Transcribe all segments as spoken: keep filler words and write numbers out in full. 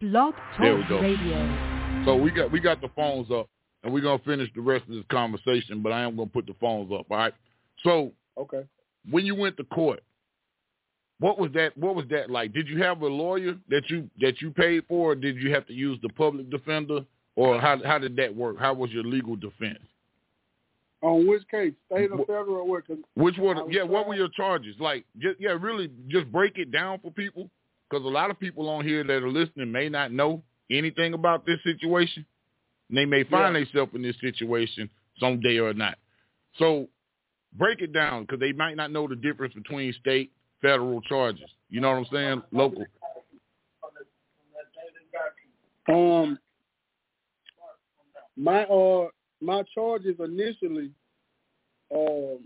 Blog There we Talk go. Radio. So we got we got the phones up, and we're gonna finish the rest of this conversation. But I am gonna put the phones up. All right. So okay, when you went to court, what was that? What was that like? Did you have a lawyer that you that you paid for, or did you have to use the public defender, or how how did that work? How was your legal defense? On which case, state or federal, or what? Which one? Yeah, what were your charges? Like, just, yeah, really, just break it down for people, because a lot of people on here that are listening may not know anything about this situation, and they may find yeah. themselves in this situation someday or not. So, break it down, because they might not know the difference between state, federal charges. You know what I'm saying? Local. Um, my uh. My charges initially, um,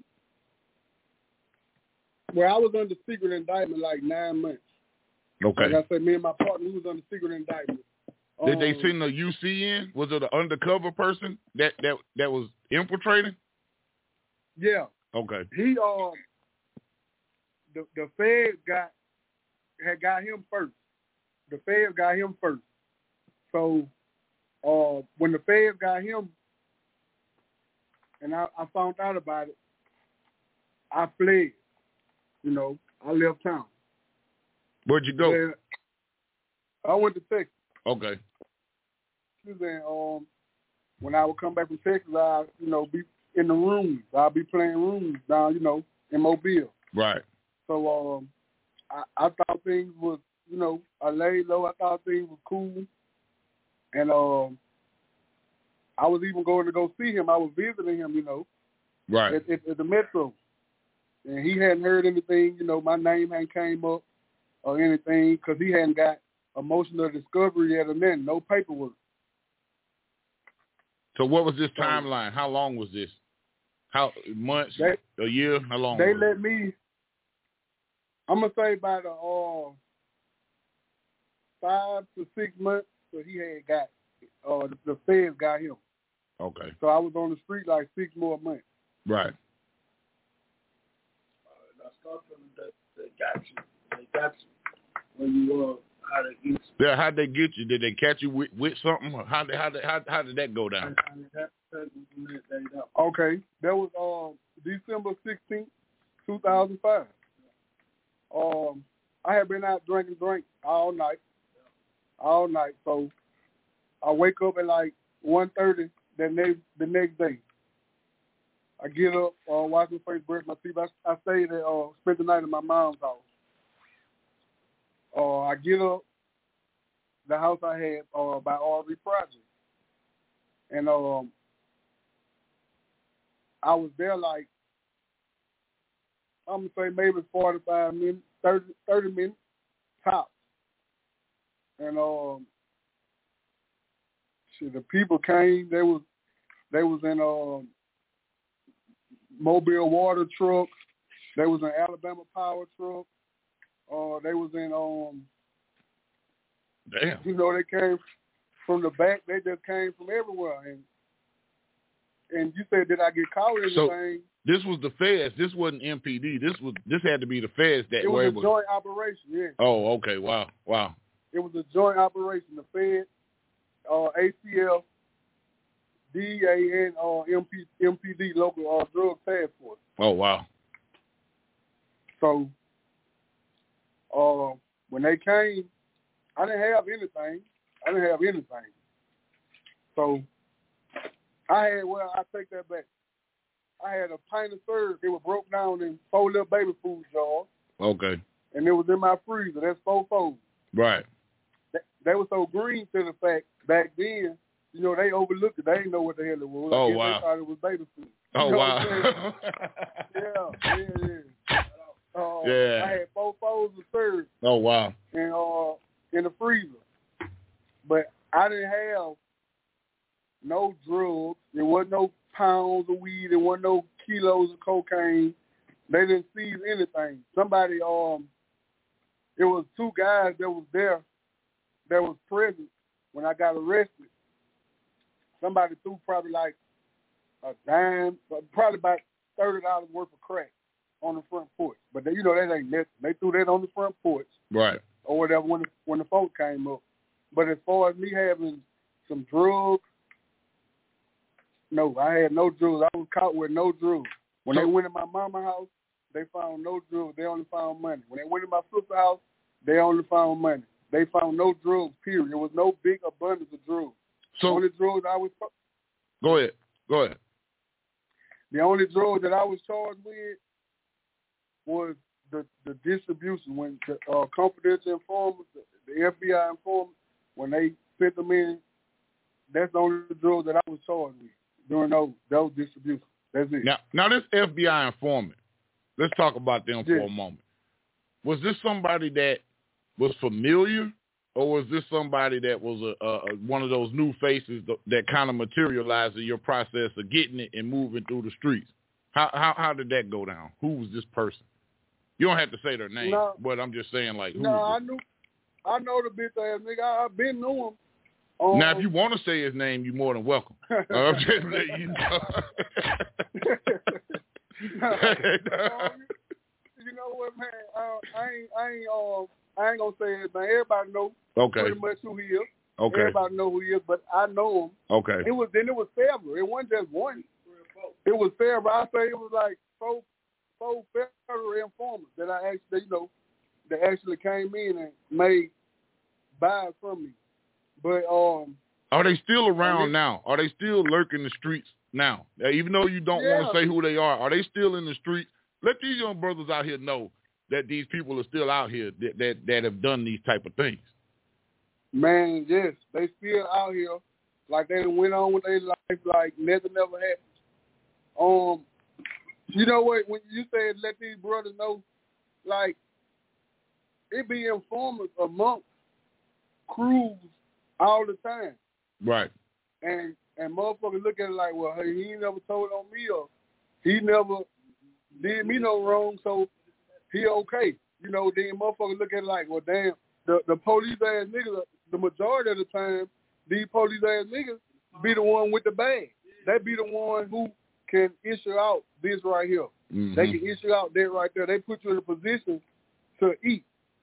where I was under secret indictment like nine months. Okay. Like I said, me and my partner, we was under secret indictment. Did um, they send a U C in? Was it an undercover person that, that, that was infiltrating? Yeah. Okay. He, um, the the Feds got had got him first. The Feds got him first. So, uh, when the Feds got him. And I, I found out about it. I fled. You know, I left town. Where'd you go? Then I went to Texas. Okay. Then um, when I would come back from Texas, I, you know, be in the rooms. I'll be playing rooms down, you know, in Mobile. Right. So um, I, I thought things was, you know, I laid low. I thought things was cool. And um. I was even going to go see him. I was visiting him, you know, right at, at, at the Metro, and he hadn't heard anything. You know, my name hadn't came up or anything because he hadn't got a motion of discovery yet, and then no paperwork. So, what was this timeline? How long was this? How months? They, a year? How long? They was let it? me. I'm gonna say about a uh, five to six months. So he had got uh, the Feds got him. Okay. So I was on the street like six more months. Right. Uh, they got you. They got you when you uh how they get you. Yeah, how'd they get you? Did they catch you with, with something? Or how did how did how, how did that go down? Okay, that was um December sixteenth, two thousand five. Um, I had been out drinking drink all night, all night. So I wake up at like one thirty. The next the next day, I get up, uh, wash my face, brush my teeth. I, I stayed at, uh, spent the night at my mom's house. Uh, I get up, the house I had uh, by R V Project, and um, I was there like I'm gonna say maybe forty-five minutes, thirty, thirty minutes tops, and um. The people came. They was they was in um, Mobile water truck. They was in Alabama power truck. Uh, they was in um. Damn. You know, they came from the back. They just came from everywhere. And and you said, did I get caught in so anything? This was the Feds. This wasn't M P D. This was this had to be the Feds that it were was able. a joint operation. Yeah. Oh, okay. Wow. Wow. It was a joint operation. The Feds. Uh, A T F, D E A, and uh, M P, M P D, local uh, drug task force. Oh, wow. So, uh, when they came, I didn't have anything. I didn't have anything. So, I had, well, I take that back. I had a pint of syrup. It was broke down in four little baby food jars. Okay. And it was in my freezer. That's four folds. Right. They, they were so green to the fact back then, you know, they overlooked it. They didn't know what the hell it was. Oh, I guess wow. They thought it was baby food. Oh, you know wow. yeah, yeah, yeah. Uh, yeah. I had four folds of syrup. Oh, wow. And, uh, in the freezer. But I didn't have no drugs. There wasn't no pounds of weed. There wasn't no kilos of cocaine. They didn't seize anything. Somebody, um, it was two guys that was there that was present when I got arrested. Somebody threw probably like a dime, probably about thirty dollars worth of crack on the front porch. But they, you know, that ain't nothing. They threw that on the front porch. Right. Or whatever when the, when the folks came up. But as far as me having some drugs, no, I had no drugs. I was caught with no drugs. When So, they went in my mama's house, they found no drugs. They only found money. When they went in my sister's house, they only found money. They found no drugs, period. There was no big abundance of drugs. so the only drugs I was go ahead. Go ahead. the only drug that I was charged with was the, the distribution. When the uh, confidential informers, the, the F B I informers, when they sent them in, that's the only drug that I was charged with during those those distributions. That's it. Now, now this F B I informant, let's talk about them Yeah. for a moment. Was this somebody that was familiar, or was this somebody that was a, a one of those new faces that, that kind of materialized in your process of getting it and moving through the streets? How how how did that go down? Who was this person? You don't have to say their name, No. but I'm just saying, like, who No, was I it? knew, I know the bitch ass nigga. I, I been knew him. Um, Now, if you want to say his name, you're more than welcome. I'm just letting you know. no, um, you know what, man? Uh, I ain't, I ain't, uh, I ain't gonna say his name. Everybody know Okay. pretty much who he is. Okay. Everybody know who he is, but I know him. Okay. It was then it was several. It wasn't just one. It was several. I say it was like four, four federal informers that I actually, you know, that actually came in and made buys from me. But um, Are they still around I mean, now? Are they still lurking the streets now? Uh, Even though you don't Yeah. want to say who they are, are they still in the streets? Let these young brothers out here know that these people are still out here that that, that have done these type of things. man, yes, they still out here like they went on with their life like nothing ever happened. Um, you know what? When you said let these brothers know, like it be informers amongst crews all the time. Right. And and motherfuckers look at it like, well, hey, he ain't never told on me or he never did me no wrong, so he okay. You know, then motherfuckers look at it like, well, damn, the, the police ass niggas, the majority of the time, these police ass niggas be the one with the bag. They be the one who can issue out this right here. Mm-hmm. They can issue out that right there. They put you in a position to eat.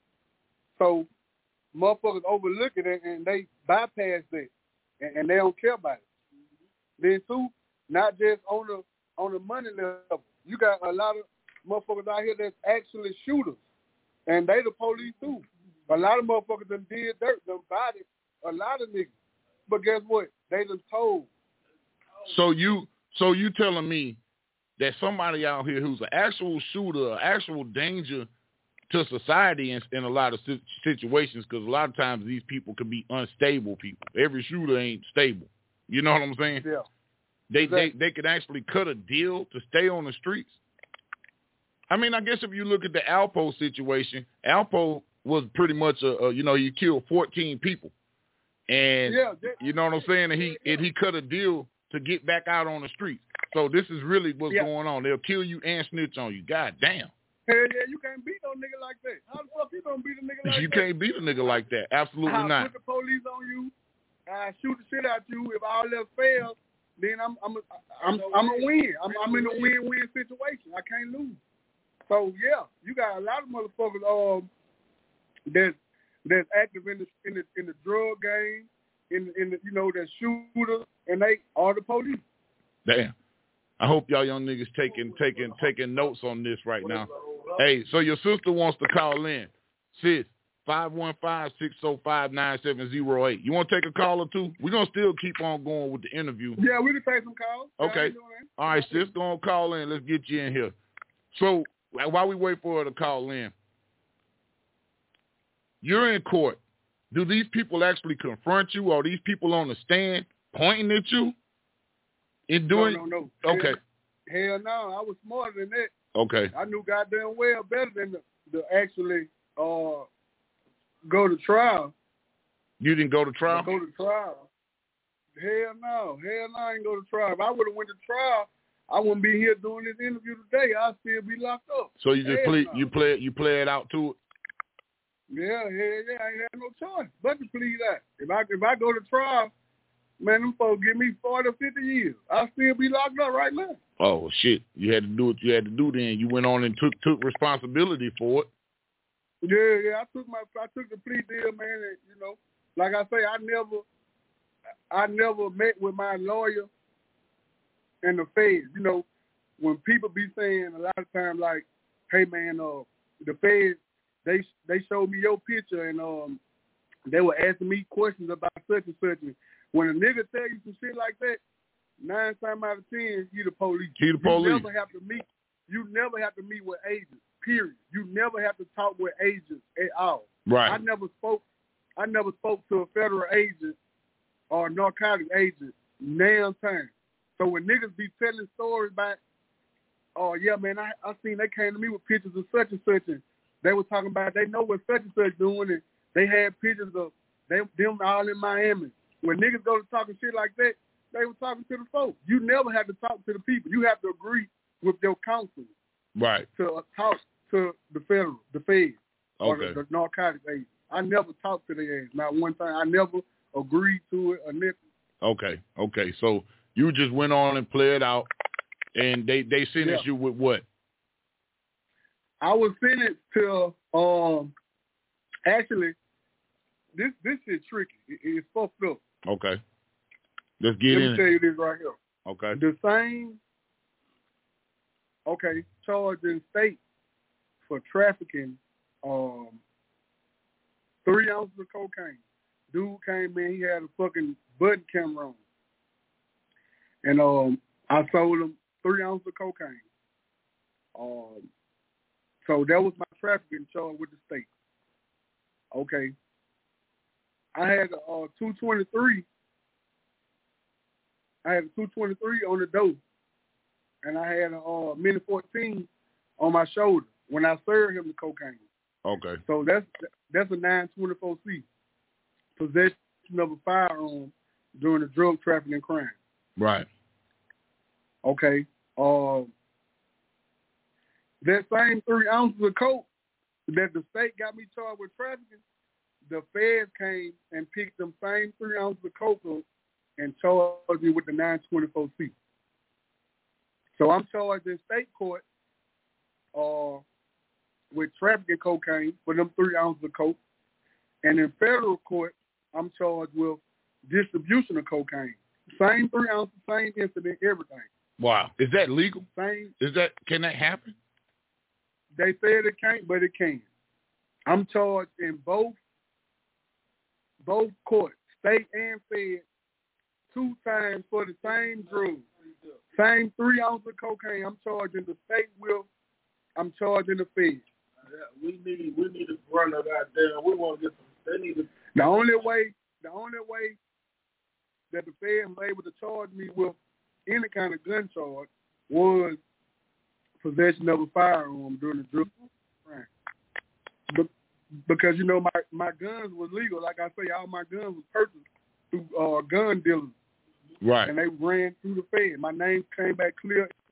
So motherfuckers overlook it and, and they bypass that, and, and they don't care about it. Then too, not just on the on the money level, you got a lot of motherfuckers out here that's actually shooters, and they the police too. A lot of motherfuckers done did dirt, done bodied a lot of niggas. But guess what? They done told. So you so you telling me that somebody out here who's an actual shooter, an actual danger to society in, in a lot of situations, because a lot of times these people can be unstable people. Every shooter ain't stable. You know what I'm saying? Yeah. They Exactly. they they could actually cut a deal to stay on the streets. I mean, I guess if you look at the Alpo situation, Alpo was pretty much a, a you know, he killed fourteen people, and Yeah, that, you know what I'm saying. And he and he cut a deal to get back out on the streets. So this is really what's Yeah. going on. They'll kill you and snitch on you. God damn. hell yeah, you can't beat no nigga like that. How the fuck you gonna beat a nigga like You that? can't beat a nigga like that. Absolutely I'll not. put the police on you. I shoot the shit out you. If all else fails, then I'm I'm a, I'm I'm a win. I'm I'm in a win-win situation. I can't lose. So yeah, you got a lot of motherfuckers um that that's active in the in the in the drug game, in in the, you know, that shooters, and they are the police. Damn. I hope y'all young niggas taking taking taking notes on this right now. Hey, so your sister wants to call in. Sis, five one five, six oh five, nine seven oh eight. You want to take a call or two? We're going to still keep on going with the interview. Yeah, we can take some calls. Okay. All right, sis, go on, call in. Let's get you in here. So while we wait for her to call in, you're in court. Do these people actually confront you? Are these people on the stand pointing at you? In doing? No, no, no. Okay. Hell, hell no, I was smarter than that. Okay. I knew goddamn well better than to, to actually uh, go to trial. You didn't go to trial? Go to trial. Hell no. Hell no, I ain't go to trial. If I would have went to trial, I wouldn't be here doing this interview today. I'd still be locked up. So you just hell play, no. you play, you play it out to it? Yeah, hell yeah. I ain't had no choice but to plead that. If I if I go to trial, man, them folks give me forty or fifty years. I'll still be locked up right now. Oh shit! You had to do what you had to do. Then you went on and took took responsibility for it. Yeah, yeah. I took my I took the plea deal, man. And, you know, like I say, I never, I never met with my lawyer and the feds. You know, when people be saying a lot of times like, "Hey man, uh, the feds, they they showed me your picture and um, they were asking me questions about such and such." And when a nigga tell you some shit like that, nine times out of ten, he the police. He the police. You never have to meet. You never have to meet with agents. Period. You never have to talk with agents at all. Right. I never spoke. I never spoke to a federal agent or a narcotic agent damn time. So when niggas be telling stories about, oh yeah, man, I I seen they came to me with pictures of such and such, and they were talking about they know what such and such doing, and they had pictures of they them all in Miami. When niggas go to talking shit like that, they were talking to the folks. You never have to talk to the people. You have to agree with your counsel. Right. To uh, talk to the federal, the feds, or Okay. the, the narcotic agent. I never talked to their ass. Not one time. I never agreed to it or nothing. Okay. Okay. So you just went on and played out, and they, they sentenced Yeah. you with what? I was sentenced to, um, actually, this this shit tricky. It, it's fucked up. Okay. Let's get Let in me tell it. you this right here. Okay. The same, okay, charge in state for trafficking um, three ounces of cocaine. Dude came in, he had a fucking button camera on. And um, I sold him three ounces of cocaine. Um, so that was my trafficking charge with the state. Okay. I had a uh, two twenty-three. I had a two twenty-three on the door. And I had a uh, Mini fourteen on my shoulder when I served him the cocaine. Okay. So that's that's a nine twenty-four C, possession of a firearm during a drug trafficking crime. Right. Okay. Um, that same three ounces of coke that the state got me charged with trafficking, the feds came and picked them same three ounces of coke up and charged me with the nine twenty-four C. So I'm charged in state court uh, with trafficking cocaine for them three ounces of coke. And in federal court, I'm charged with distribution of cocaine. Same three ounces, same incident, everything. Wow. Is that legal? Same. Is that, can that happen? They said it can't, but it can. I'm charged in both both courts, state and fed, two times for the same drug. Same three ounces of cocaine. I'm charging the state with. I'm charging the feds. We need we need to run it out there. We want to get some. They need to. The only way, the only way that the feds were able to charge me with any kind of gun charge was possession of a firearm during the drug crime. But because you know my my guns was legal. Like I say, all my guns was purchased through uh, gun dealers. Right. And they ran through the Fed. My name came back clear